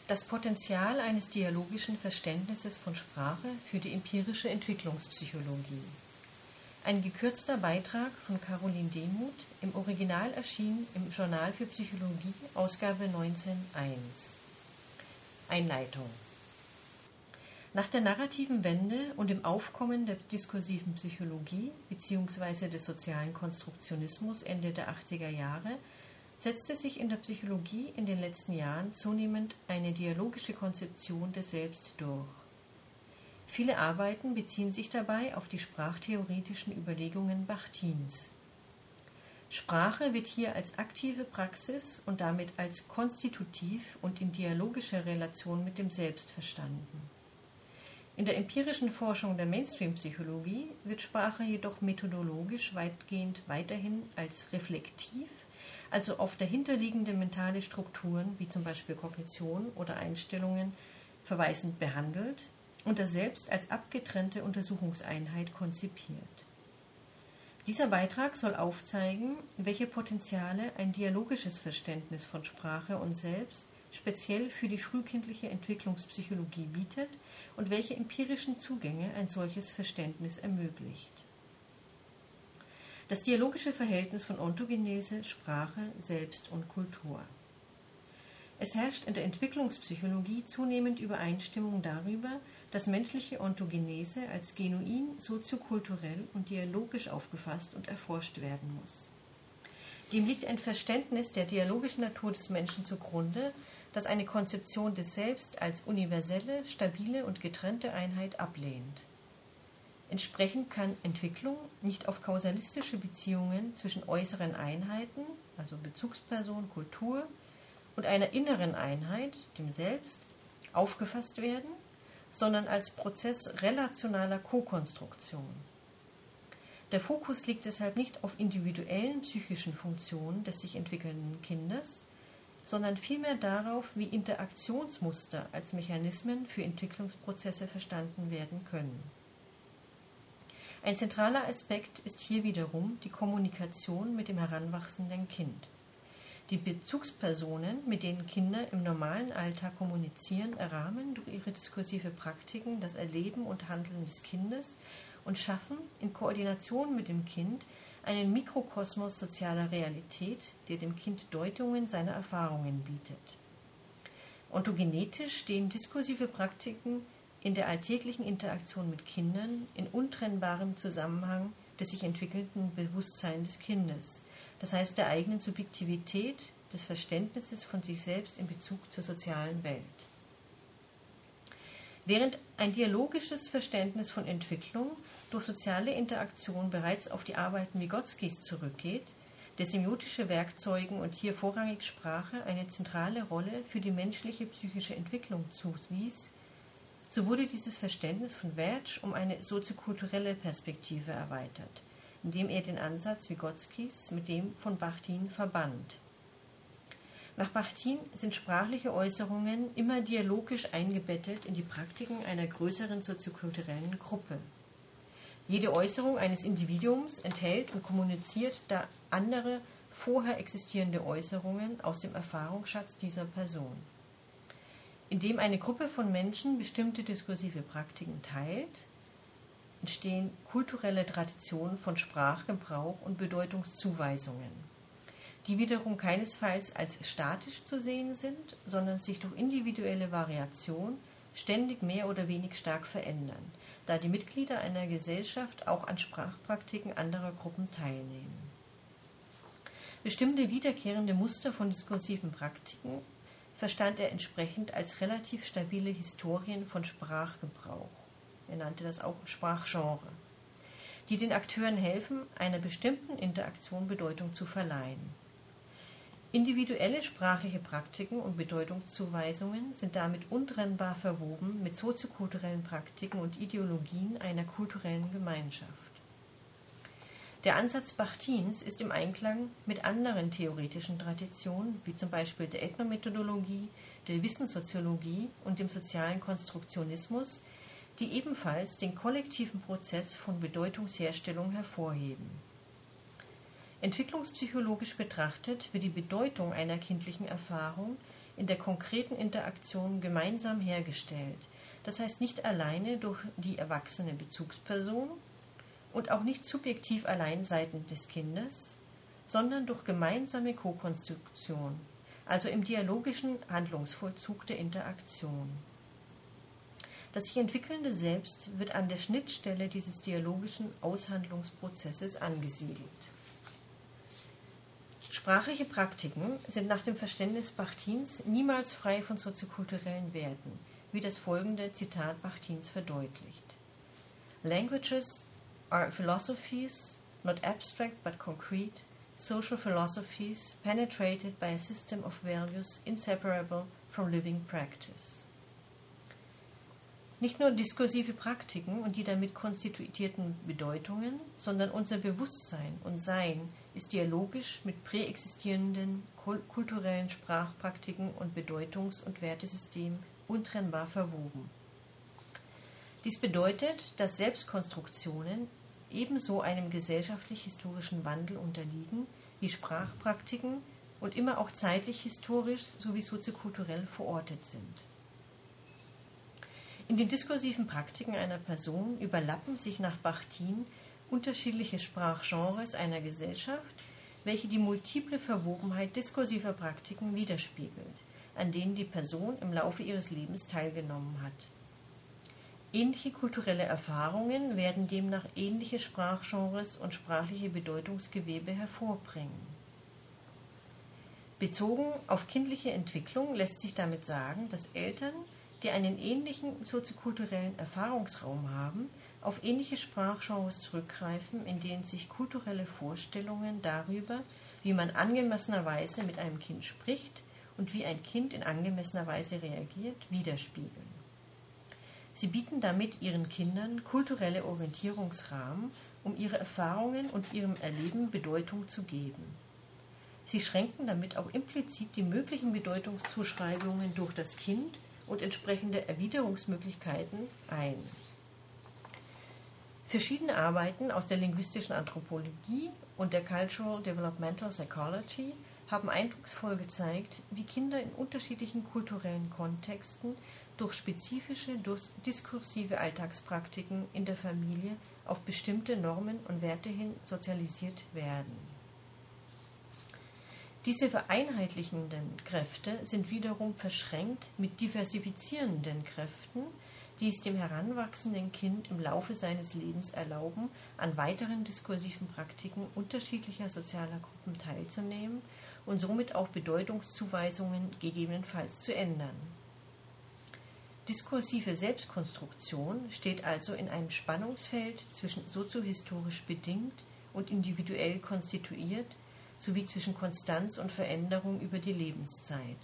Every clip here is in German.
Das Potenzial eines dialogischen Verständnisses von Sprache für die empirische Entwicklungspsychologie. Ein gekürzter Beitrag von Caroline Demuth, im Original erschienen im Journal für Psychologie, Ausgabe 19.1. Einleitung. Nach der narrativen Wende und dem Aufkommen der diskursiven Psychologie bzw. des sozialen Konstruktionismus Ende der 80er Jahre setzte sich in der Psychologie in den letzten Jahren zunehmend eine dialogische Konzeption des Selbst durch. Viele Arbeiten beziehen sich dabei auf die sprachtheoretischen Überlegungen Bachtins. Sprache wird hier als aktive Praxis und damit als konstitutiv und in dialogischer Relation mit dem Selbst verstanden. In der empirischen Forschung der Mainstream-Psychologie wird Sprache jedoch methodologisch weitgehend weiterhin als reflektiv, also auf dahinterliegende mentale Strukturen wie zum Beispiel Kognition oder Einstellungen verweisend behandelt und das Selbst als abgetrennte Untersuchungseinheit konzipiert. Dieser Beitrag soll aufzeigen, welche Potenziale ein dialogisches Verständnis von Sprache und Selbst speziell für die frühkindliche Entwicklungspsychologie bietet und welche empirischen Zugänge ein solches Verständnis ermöglicht. Das dialogische Verhältnis von Ontogenese, Sprache, Selbst und Kultur. Es herrscht in der Entwicklungspsychologie zunehmend Übereinstimmung darüber, dass menschliche Ontogenese als genuin, soziokulturell und dialogisch aufgefasst und erforscht werden muss. Dem liegt ein Verständnis der dialogischen Natur des Menschen zugrunde, das eine Konzeption des Selbst als universelle, stabile und getrennte Einheit ablehnt. Entsprechend kann Entwicklung nicht auf kausalistische Beziehungen zwischen äußeren Einheiten, also Bezugsperson, Kultur, und einer inneren Einheit, dem Selbst, aufgefasst werden, sondern als Prozess relationaler Kokonstruktion. Der Fokus liegt deshalb nicht auf individuellen psychischen Funktionen des sich entwickelnden Kindes, sondern vielmehr darauf, wie Interaktionsmuster als Mechanismen für Entwicklungsprozesse verstanden werden können. Ein zentraler Aspekt ist hier wiederum die Kommunikation mit dem heranwachsenden Kind. Die Bezugspersonen, mit denen Kinder im normalen Alltag kommunizieren, errahmen durch ihre diskursive Praktiken das Erleben und Handeln des Kindes und schaffen in Koordination mit dem Kind einen Mikrokosmos sozialer Realität, der dem Kind Deutungen seiner Erfahrungen bietet. Ontogenetisch stehen diskursive Praktiken in der alltäglichen Interaktion mit Kindern in untrennbarem Zusammenhang des sich entwickelnden Bewusstseins des Kindes, das heißt der eigenen Subjektivität, des Verständnisses von sich selbst in Bezug zur sozialen Welt. Während ein dialogisches Verständnis von Entwicklung durch soziale Interaktion bereits auf die Arbeiten Vygotskis zurückgeht, der semiotische Werkzeugen und hier vorrangig Sprache eine zentrale Rolle für die menschliche psychische Entwicklung zuwies, so wurde dieses Verständnis von Verge um eine soziokulturelle Perspektive erweitert, indem er den Ansatz Vygotskis mit dem von Bachtin verband. Nach Bachtin sind sprachliche Äußerungen immer dialogisch eingebettet in die Praktiken einer größeren soziokulturellen Gruppe. Jede Äußerung eines Individuums enthält und kommuniziert da andere vorher existierende Äußerungen aus dem Erfahrungsschatz dieser Person. Indem eine Gruppe von Menschen bestimmte diskursive Praktiken teilt, entstehen kulturelle Traditionen von Sprachgebrauch und Bedeutungszuweisungen, die wiederum keinesfalls als statisch zu sehen sind, sondern sich durch individuelle Variation ständig mehr oder weniger stark verändern, da die Mitglieder einer Gesellschaft auch an Sprachpraktiken anderer Gruppen teilnehmen. Bestimmte wiederkehrende Muster von diskursiven Praktiken verstand er entsprechend als relativ stabile Historien von Sprachgebrauch. Er nannte das auch Sprachgenre, die den Akteuren helfen, einer bestimmten Interaktion Bedeutung zu verleihen. Individuelle sprachliche Praktiken und Bedeutungszuweisungen sind damit untrennbar verwoben mit soziokulturellen Praktiken und Ideologien einer kulturellen Gemeinschaft. Der Ansatz Bachtins ist im Einklang mit anderen theoretischen Traditionen, wie zum Beispiel der Ethnomethodologie, der Wissenssoziologie und dem sozialen Konstruktionismus, die ebenfalls den kollektiven Prozess von Bedeutungsherstellung hervorheben. Entwicklungspsychologisch betrachtet wird die Bedeutung einer kindlichen Erfahrung in der konkreten Interaktion gemeinsam hergestellt, das heißt nicht alleine durch die erwachsene Bezugsperson und auch nicht subjektiv allein seitens des Kindes, sondern durch gemeinsame Ko-Konstruktion, also im dialogischen Handlungsvollzug der Interaktion. Das sich entwickelnde Selbst wird an der Schnittstelle dieses dialogischen Aushandlungsprozesses angesiedelt. Sprachliche Praktiken sind nach dem Verständnis Bachtins niemals frei von soziokulturellen Werten, wie das folgende Zitat Bachtins verdeutlicht. Languages are philosophies, not abstract but concrete, social philosophies penetrated by a system of values inseparable from living practice. Nicht nur diskursive Praktiken und die damit konstituierten Bedeutungen, sondern unser Bewusstsein und Sein ist dialogisch mit präexistierenden kulturellen Sprachpraktiken und Bedeutungs- und Wertesystemen untrennbar verwoben. Dies bedeutet, dass Selbstkonstruktionen ebenso einem gesellschaftlich-historischen Wandel unterliegen wie Sprachpraktiken und immer auch zeitlich-historisch sowie soziokulturell verortet sind. In den diskursiven Praktiken einer Person überlappen sich nach Bachtin unterschiedliche Sprachgenres einer Gesellschaft, welche die multiple Verwobenheit diskursiver Praktiken widerspiegelt, an denen die Person im Laufe ihres Lebens teilgenommen hat. Ähnliche kulturelle Erfahrungen werden demnach ähnliche Sprachgenres und sprachliche Bedeutungsgewebe hervorbringen. Bezogen auf kindliche Entwicklung lässt sich damit sagen, dass Eltern, die einen ähnlichen soziokulturellen Erfahrungsraum haben, auf ähnliche Sprachgenres zurückgreifen, in denen sich kulturelle Vorstellungen darüber, wie man angemessenerweise mit einem Kind spricht und wie ein Kind in angemessener Weise reagiert, widerspiegeln. Sie bieten damit ihren Kindern kulturelle Orientierungsrahmen, um ihre Erfahrungen und ihrem Erleben Bedeutung zu geben. Sie schränken damit auch implizit die möglichen Bedeutungszuschreibungen durch das Kind und entsprechende Erwiderungsmöglichkeiten ein. Verschiedene Arbeiten aus der linguistischen Anthropologie und der Cultural Developmental Psychology haben eindrucksvoll gezeigt, wie Kinder in unterschiedlichen kulturellen Kontexten durch spezifische diskursive Alltagspraktiken in der Familie auf bestimmte Normen und Werte hin sozialisiert werden. Diese vereinheitlichenden Kräfte sind wiederum verschränkt mit diversifizierenden Kräften, die es dem heranwachsenden Kind im Laufe seines Lebens erlauben, an weiteren diskursiven Praktiken unterschiedlicher sozialer Gruppen teilzunehmen und somit auch Bedeutungszuweisungen gegebenenfalls zu ändern. Diskursive Selbstkonstruktion steht also in einem Spannungsfeld zwischen soziohistorisch bedingt und individuell konstituiert sowie zwischen Konstanz und Veränderung über die Lebenszeit.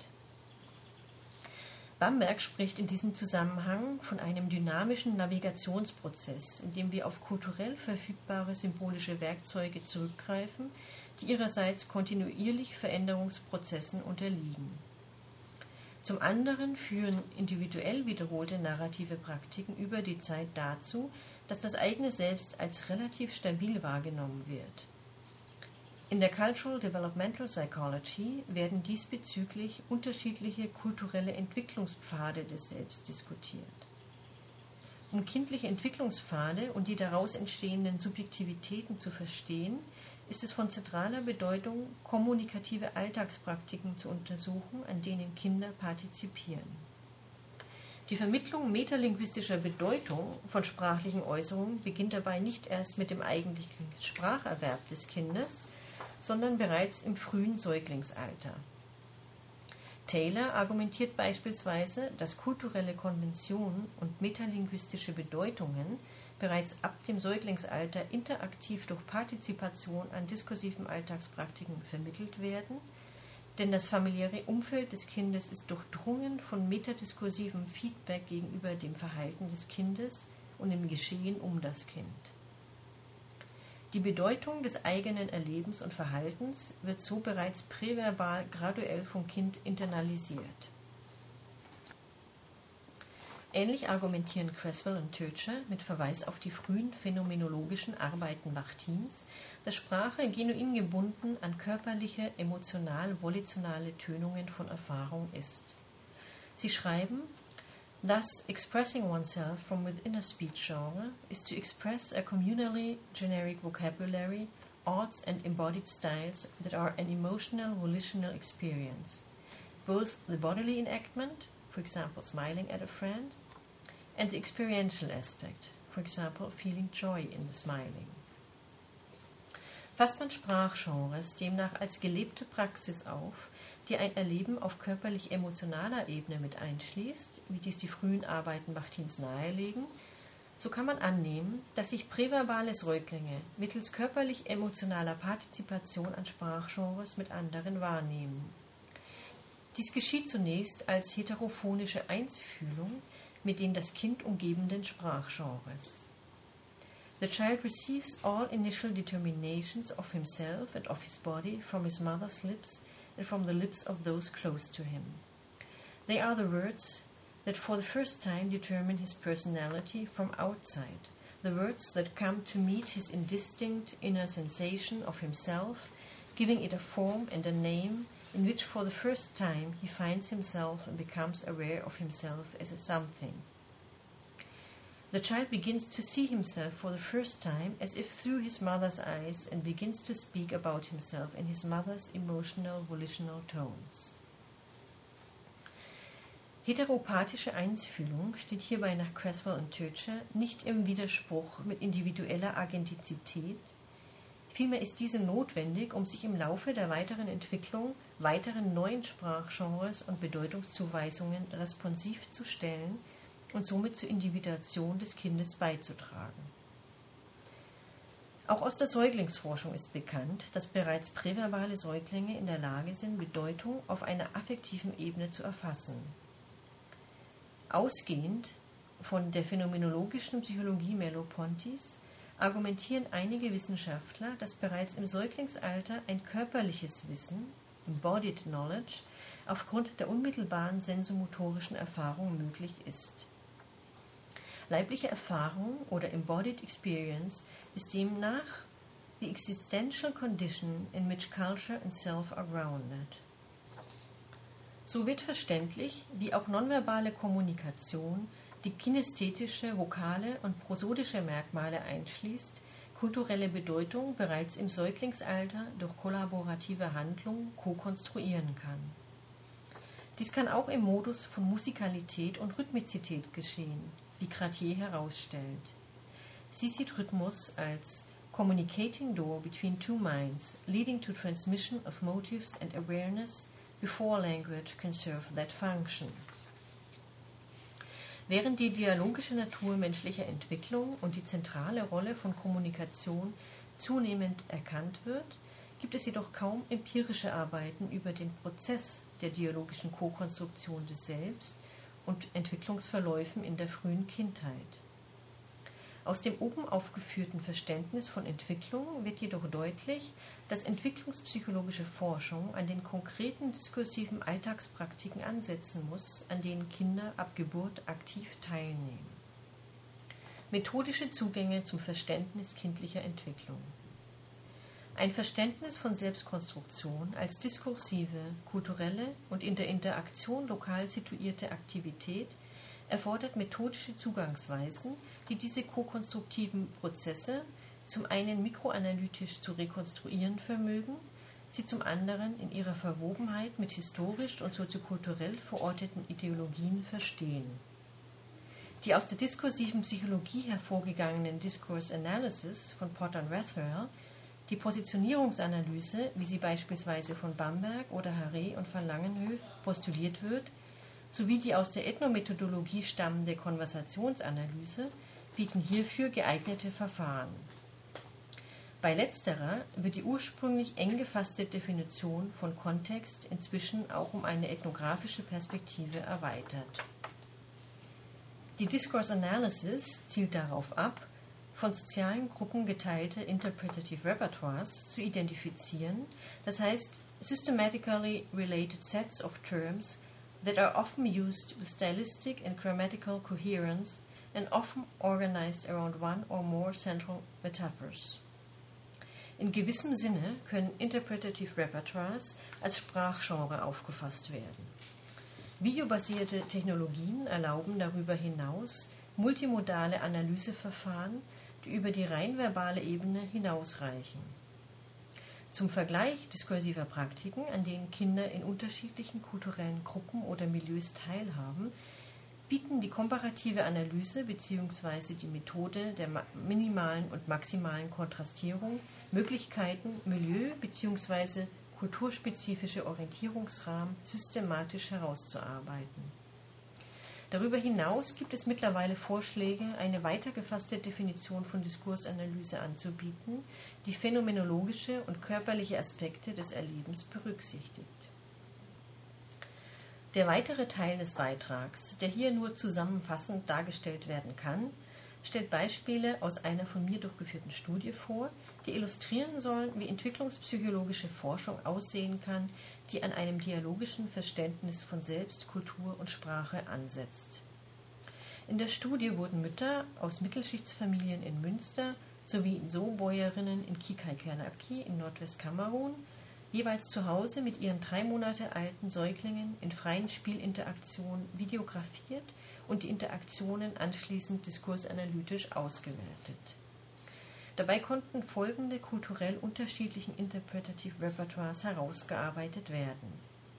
Bamberg spricht in diesem Zusammenhang von einem dynamischen Navigationsprozess, in dem wir auf kulturell verfügbare symbolische Werkzeuge zurückgreifen, die ihrerseits kontinuierlich Veränderungsprozessen unterliegen. Zum anderen führen individuell wiederholte narrative Praktiken über die Zeit dazu, dass das eigene Selbst als relativ stabil wahrgenommen wird. In der Cultural Developmental Psychology werden diesbezüglich unterschiedliche kulturelle Entwicklungspfade des Selbst diskutiert. Um kindliche Entwicklungspfade und die daraus entstehenden Subjektivitäten zu verstehen, ist es von zentraler Bedeutung, kommunikative Alltagspraktiken zu untersuchen, an denen Kinder partizipieren. Die Vermittlung metalinguistischer Bedeutung von sprachlichen Äußerungen beginnt dabei nicht erst mit dem eigentlichen Spracherwerb des Kindes, sondern bereits im frühen Säuglingsalter. Taylor argumentiert beispielsweise, dass kulturelle Konventionen und metalinguistische Bedeutungen bereits ab dem Säuglingsalter interaktiv durch Partizipation an diskursiven Alltagspraktiken vermittelt werden, denn das familiäre Umfeld des Kindes ist durchdrungen von metadiskursivem Feedback gegenüber dem Verhalten des Kindes und dem Geschehen um das Kind. Die Bedeutung des eigenen Erlebens und Verhaltens wird so bereits präverbal graduell vom Kind internalisiert. Ähnlich argumentieren Creswell und Türcher mit Verweis auf die frühen phänomenologischen Arbeiten Bachtins, dass Sprache genuin gebunden an körperliche, emotional-volitionale Tönungen von Erfahrung ist. Sie schreiben, thus expressing oneself from within a speech genre is to express a communally generic vocabulary, arts and embodied styles that are an emotional volitional experience, both the bodily enactment, for example smiling at a friend, and the experiential aspect, for example feeling joy in the smiling. Fasst man Sprachgenres demnach als gelebte Praxis auf, die ein Erleben auf körperlich-emotionaler Ebene mit einschließt, wie dies die frühen Arbeiten Bachtins nahelegen, so kann man annehmen, dass sich präverbale Säuglinge mittels körperlich-emotionaler Partizipation an Sprachgenres mit anderen wahrnehmen. Dies geschieht zunächst als heterophonische Einsfühlung mit den das Kind umgebenden Sprachgenres. The child receives all initial determinations of himself and of his body from his mother's lips and from the lips of those close to him. They are the words that for the first time determine his personality from outside, the words that come to meet his indistinct inner sensation of himself, giving it a form and a name in which for the first time he finds himself and becomes aware of himself as a something. The child begins to see himself for the first time as if through his mother's eyes and begins to speak about himself in his mother's emotional, volitional tones. Heteropathische Einsfühlung steht hierbei nach Creswell und Türcher nicht im Widerspruch mit individueller Agentizität, vielmehr ist diese notwendig, um sich im Laufe der weiteren Entwicklung weiteren neuen Sprachgenres und Bedeutungszuweisungen responsiv zu stellen und somit zur Individuation des Kindes beizutragen. Auch aus der Säuglingsforschung ist bekannt, dass bereits präverbale Säuglinge in der Lage sind, Bedeutung auf einer affektiven Ebene zu erfassen. Ausgehend von der phänomenologischen Psychologie Merleau-Pontys argumentieren einige Wissenschaftler, dass bereits im Säuglingsalter ein körperliches Wissen, embodied knowledge, aufgrund der unmittelbaren sensomotorischen Erfahrung möglich ist. Leibliche Erfahrung oder embodied experience ist demnach the existential condition in which culture and self are grounded. So wird verständlich, wie auch nonverbale Kommunikation, die kinästhetische, vokale und prosodische Merkmale einschließt, kulturelle Bedeutung bereits im Säuglingsalter durch kollaborative Handlung ko-konstruieren kann. Dies kann auch im Modus von Musikalität und Rhythmizität geschehen, wie Cartier herausstellt. Sie sieht Rhythmus als communicating door between two minds, leading to transmission of motives and awareness before language can serve that function. Während die dialogische Natur menschlicher Entwicklung und die zentrale Rolle von Kommunikation zunehmend erkannt wird, gibt es jedoch kaum empirische Arbeiten über den Prozess der dialogischen Ko-Konstruktion des Selbst und Entwicklungsverläufen in der frühen Kindheit. Aus dem oben aufgeführten Verständnis von Entwicklung wird jedoch deutlich, dass entwicklungspsychologische Forschung an den konkreten diskursiven Alltagspraktiken ansetzen muss, an denen Kinder ab Geburt aktiv teilnehmen. Methodische Zugänge zum Verständnis kindlicher Entwicklung. Ein Verständnis von Selbstkonstruktion als diskursive, kulturelle und in der Interaktion lokal situierte Aktivität erfordert methodische Zugangsweisen, die diese ko-konstruktiven Prozesse zum einen mikroanalytisch zu rekonstruieren vermögen, sie zum anderen in ihrer Verwobenheit mit historisch und soziokulturell verorteten Ideologien verstehen. Die aus der diskursiven Psychologie hervorgegangenen Discourse Analysis von Potter und Rathwell, die Positionierungsanalyse, wie sie beispielsweise von Bamberg oder Harré und van Langenhöf postuliert wird, sowie die aus der Ethnomethodologie stammende Konversationsanalyse bieten hierfür geeignete Verfahren. Bei letzterer wird die ursprünglich eng gefasste Definition von Kontext inzwischen auch um eine ethnografische Perspektive erweitert. Die Discourse Analysis zielt darauf ab, von sozialen Gruppen geteilte Interpretative Repertoires zu identifizieren, das heißt systematically related sets of terms that are often used with stylistic and grammatical coherence and often organized around one or more central metaphors. In gewissem Sinne können Interpretative Repertoires als Sprachgenre aufgefasst werden. Videobasierte Technologien erlauben darüber hinaus multimodale Analyseverfahren, die über die rein verbale Ebene hinausreichen. Zum Vergleich diskursiver Praktiken, an denen Kinder in unterschiedlichen kulturellen Gruppen oder Milieus teilhaben, bieten die komparative Analyse bzw. die Methode der minimalen und maximalen Kontrastierung Möglichkeiten, Milieu- bzw. kulturspezifische Orientierungsrahmen systematisch herauszuarbeiten. Darüber hinaus gibt es mittlerweile Vorschläge, eine weitergefasste Definition von Diskursanalyse anzubieten, die phänomenologische und körperliche Aspekte des Erlebens berücksichtigt. Der weitere Teil des Beitrags, der hier nur zusammenfassend dargestellt werden kann, stellt Beispiele aus einer von mir durchgeführten Studie vor, die illustrieren sollen, wie entwicklungspsychologische Forschung aussehen kann, die an einem dialogischen Verständnis von Selbst, Kultur und Sprache ansetzt. In der Studie wurden Mütter aus Mittelschichtsfamilien in Münster sowie So-Bäuerinnen in Kikaikerlaki in Nordwestkamerun jeweils zu Hause mit ihren 3 Monate alten Säuglingen in freien Spielinteraktionen videografiert und die Interaktionen anschließend diskursanalytisch ausgewertet. Dabei konnten folgende kulturell unterschiedlichen Interpretative Repertoires herausgearbeitet werden.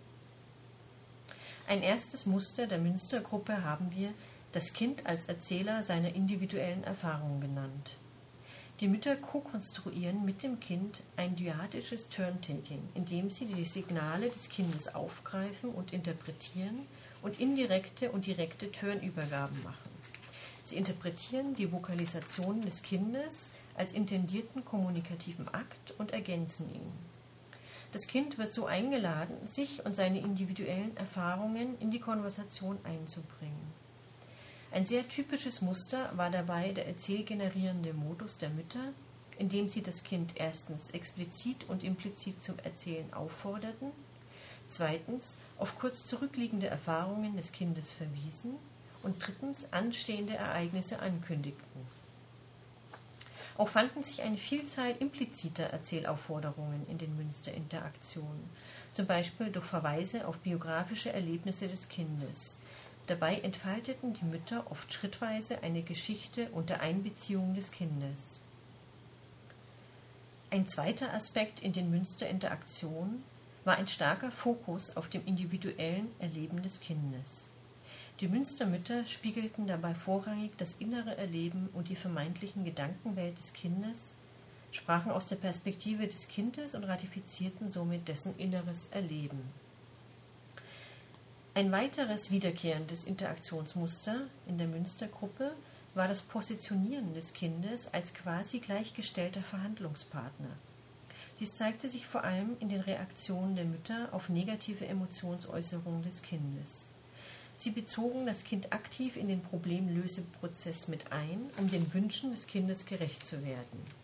Ein erstes Muster der Münstergruppe haben wir das Kind als Erzähler seiner individuellen Erfahrungen genannt. Die Mütter ko-konstruieren mit dem Kind ein dyadisches Turn-Taking, indem sie die Signale des Kindes aufgreifen und interpretieren und indirekte und direkte Turnübergaben machen. Sie interpretieren die Vokalisationen des Kindes als intendierten kommunikativen Akt und ergänzen ihn. Das Kind wird so eingeladen, sich und seine individuellen Erfahrungen in die Konversation einzubringen. Ein sehr typisches Muster war dabei der erzählgenerierende Modus der Mütter, indem sie das Kind erstens explizit und implizit zum Erzählen aufforderten, zweitens auf kurz zurückliegende Erfahrungen des Kindes verwiesen und drittens anstehende Ereignisse ankündigten. Auch fanden sich eine Vielzahl impliziter Erzählaufforderungen in den Münsterinteraktionen, zum Beispiel durch Verweise auf biografische Erlebnisse des Kindes. Dabei entfalteten die Mütter oft schrittweise eine Geschichte unter Einbeziehung des Kindes. Ein zweiter Aspekt in den Münsterinteraktionen war ein starker Fokus auf dem individuellen Erleben des Kindes. Die Münstermütter spiegelten dabei vorrangig das innere Erleben und die vermeintlichen Gedankenwelt des Kindes, sprachen aus der Perspektive des Kindes und ratifizierten somit dessen inneres Erleben. Ein weiteres wiederkehrendes Interaktionsmuster in der Münstergruppe war das Positionieren des Kindes als quasi gleichgestellter Verhandlungspartner. Dies zeigte sich vor allem in den Reaktionen der Mütter auf negative Emotionsäußerungen des Kindes. Sie bezogen das Kind aktiv in den Problemlöseprozess mit ein, um den Wünschen des Kindes gerecht zu werden.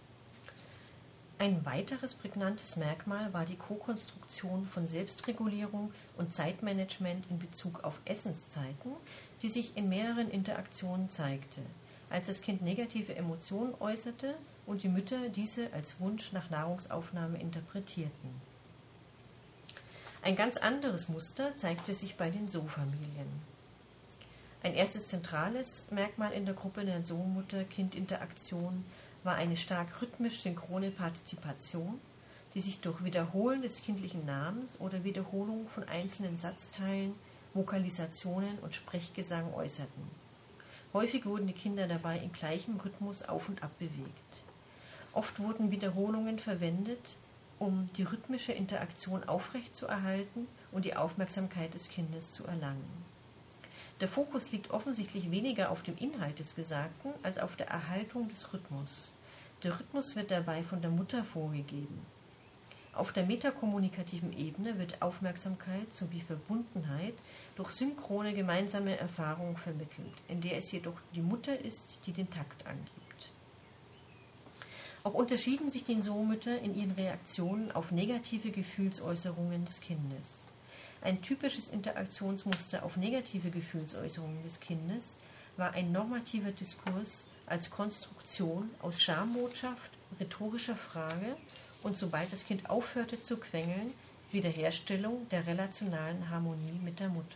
Ein weiteres prägnantes Merkmal war die Ko-Konstruktion von Selbstregulierung und Zeitmanagement in Bezug auf Essenszeiten, die sich in mehreren Interaktionen zeigte, als das Kind negative Emotionen äußerte und die Mütter diese als Wunsch nach Nahrungsaufnahme interpretierten. Ein ganz anderes Muster zeigte sich bei den So-Familien. Ein erstes zentrales Merkmal in der Gruppe der So-Mutter-Kind-Interaktion war eine stark rhythmisch synchrone Partizipation, die sich durch Wiederholen des kindlichen Namens oder Wiederholung von einzelnen Satzteilen, Vokalisationen und Sprechgesang äußerten. Häufig wurden die Kinder dabei in gleichem Rhythmus auf und ab bewegt. Oft wurden Wiederholungen verwendet, um die rhythmische Interaktion aufrechtzuerhalten und die Aufmerksamkeit des Kindes zu erlangen. Der Fokus liegt offensichtlich weniger auf dem Inhalt des Gesagten als auf der Erhaltung des Rhythmus. Der Rhythmus wird dabei von der Mutter vorgegeben. Auf der metakommunikativen Ebene wird Aufmerksamkeit sowie Verbundenheit durch synchrone gemeinsame Erfahrung vermittelt, in der es jedoch die Mutter ist, die den Takt angibt. Auch unterschieden sich die So-Mütter in ihren Reaktionen auf negative Gefühlsäußerungen des Kindes. ein typisches Interaktionsmuster auf negative Gefühlsäußerungen des Kindes, war ein normativer Diskurs als Konstruktion aus Schambotschaft, rhetorischer Frage und, sobald das Kind aufhörte zu quengeln, Wiederherstellung der relationalen Harmonie mit der Mutter.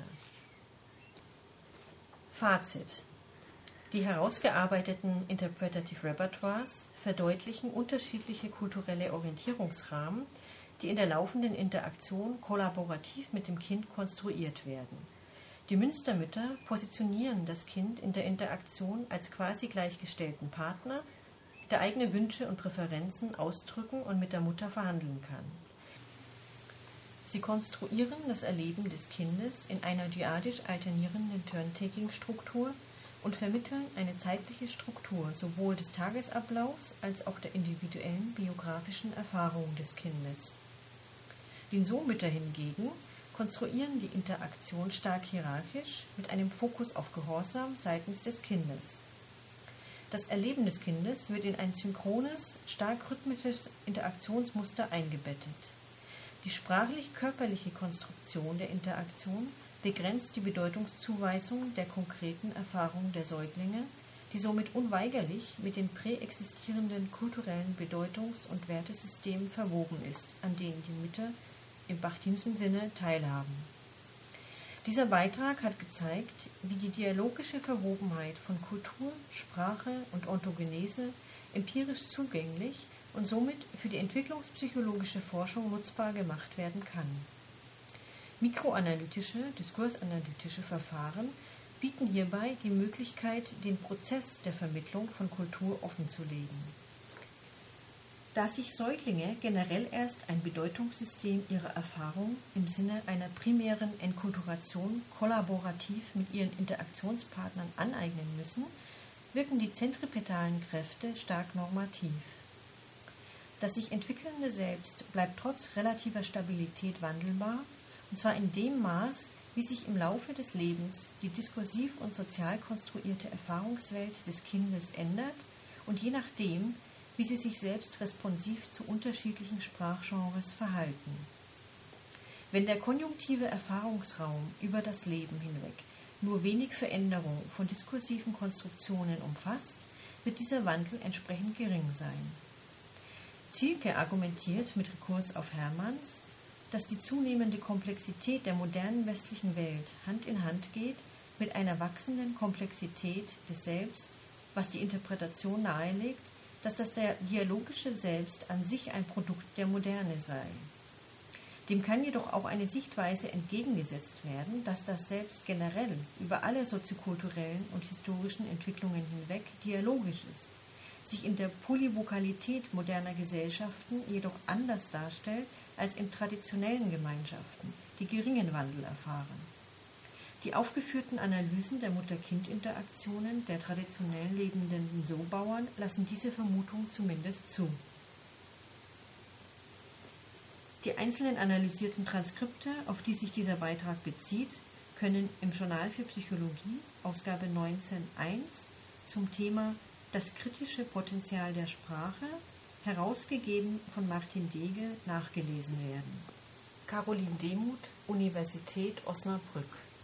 Fazit: Die herausgearbeiteten Interpretative Repertoires verdeutlichen unterschiedliche kulturelle Orientierungsrahmen, die in der laufenden Interaktion kollaborativ mit dem Kind konstruiert werden. Die Münstermütter positionieren das Kind in der Interaktion als quasi gleichgestellten Partner, der eigene Wünsche und Präferenzen ausdrücken und mit der Mutter verhandeln kann. Sie konstruieren das Erleben des Kindes in einer dyadisch alternierenden Turn-Taking-Struktur und vermitteln eine zeitliche Struktur sowohl des Tagesablaufs als auch der individuellen biografischen Erfahrung des Kindes. Die So-Mütter hingegen konstruieren die Interaktion stark hierarchisch mit einem Fokus auf Gehorsam seitens des Kindes. Das Erleben des Kindes wird in ein synchrones, stark rhythmisches Interaktionsmuster eingebettet. Die sprachlich-körperliche Konstruktion der Interaktion begrenzt die Bedeutungszuweisung der konkreten Erfahrung der Säuglinge, die somit unweigerlich mit den präexistierenden kulturellen Bedeutungs- und Wertesystemen verwoben ist, an denen die Mütter im Bachtinschen Sinne teilhaben. Dieser Beitrag hat gezeigt, wie die dialogische Verwobenheit von Kultur, Sprache und Ontogenese empirisch zugänglich und somit für die entwicklungspsychologische Forschung nutzbar gemacht werden kann. Mikroanalytische, diskursanalytische Verfahren bieten hierbei die Möglichkeit, den Prozess der Vermittlung von Kultur offenzulegen. Da sich Säuglinge generell erst ein Bedeutungssystem ihrer Erfahrung im Sinne einer primären Enkulturation kollaborativ mit ihren Interaktionspartnern aneignen müssen, wirken die zentripetalen Kräfte stark normativ. Das sich entwickelnde Selbst bleibt trotz relativer Stabilität wandelbar, und zwar in dem Maß, wie sich im Laufe des Lebens die diskursiv und sozial konstruierte Erfahrungswelt des Kindes ändert und je nachdem, wie sie sich selbst responsiv zu unterschiedlichen Sprachgenres verhalten. Wenn der konjunktive Erfahrungsraum über das Leben hinweg nur wenig Veränderung von diskursiven Konstruktionen umfasst, wird dieser Wandel entsprechend gering sein. Zielke argumentiert mit Rekurs auf Hermanns, dass die zunehmende Komplexität der modernen westlichen Welt Hand in Hand geht mit einer wachsenden Komplexität des Selbst, was die Interpretation nahelegt, dass das dialogische Selbst an sich ein Produkt der Moderne sei. Dem kann jedoch auch eine Sichtweise entgegengesetzt werden, dass das Selbst generell über alle soziokulturellen und historischen Entwicklungen hinweg dialogisch ist, sich in der Polyvokalität moderner Gesellschaften jedoch anders darstellt als in traditionellen Gemeinschaften, die geringen Wandel erfahren. Die aufgeführten Analysen der Mutter-Kind-Interaktionen der traditionell lebenden So-Bauern lassen diese Vermutung zumindest zu. Die einzelnen analysierten Transkripte, auf die sich dieser Beitrag bezieht, können im Journal für Psychologie, Ausgabe 19.1, zum Thema Das kritische Potenzial der Sprache, herausgegeben von Martin Dege, nachgelesen werden. Caroline Demuth, Universität Osnabrück.